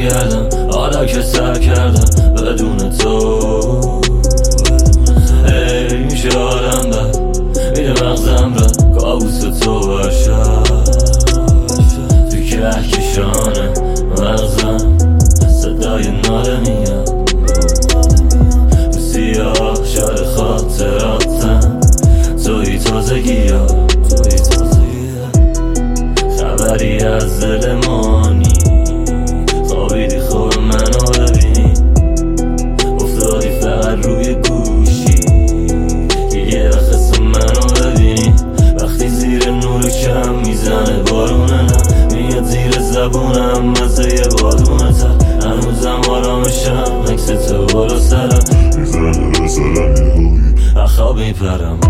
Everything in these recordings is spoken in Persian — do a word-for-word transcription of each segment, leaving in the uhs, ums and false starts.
برگردم حالا که سر کردم بدون تو. ای میشه آدم بد میده مغزم را کابوس تو باشم، تو کهکشان مغزم صدای ناله میاد، تو سیاه شار خاطراتم توی تازگی ها، خبری از دل مانی خوابیدی خوب منو ببینی، افتادی فقط روی گوشی که یه وقت اسم منو ببینی، وقتی زیر نور کم میزنه بارونه نه میاد زیر زبونم مزه یه بادونه تر، هنوزم آرامشم عکس تو بالا سرم میزنه بسرم یه هایی اخواب میپرم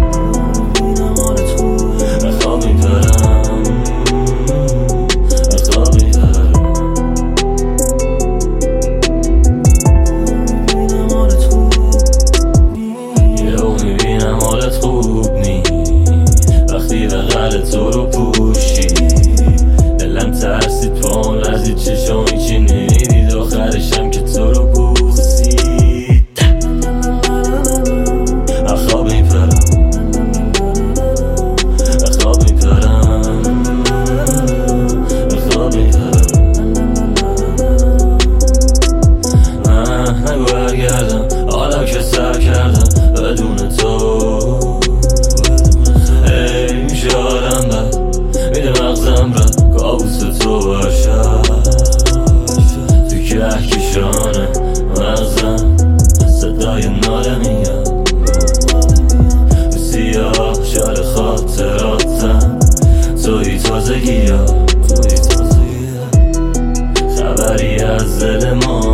اخواب میپرم تو رو پوشی دلم ترسید پام لرزید چشام هیچی نمیدید آخرشم که تو رو بوسید اخواب میپرم اخواب میپرم اخواب میپرم نه نگو برگردم حالا که سر کردم بدون تو. میده مغزم را کابوس تو باشم، تو کهکشان مغزم صدای ناله میاد، تو سیاه شار خاطراتم توی تازگی ها، خبری از دل ما